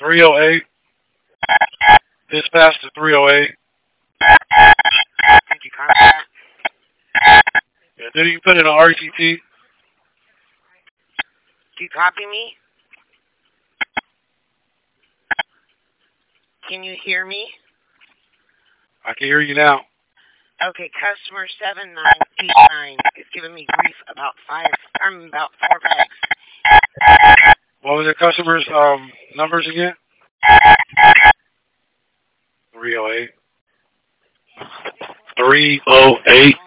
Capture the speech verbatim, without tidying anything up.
three oh eight. Dispatch to three oh eight. Did you copy that? Yeah, did you put in an R T T? Do you copy me? Can you hear me? I can hear you now. Okay, customer seven nine eight nine is giving me grief about five, I'm about four bags. What was the customer's um numbers again? three oh eight. three oh eight.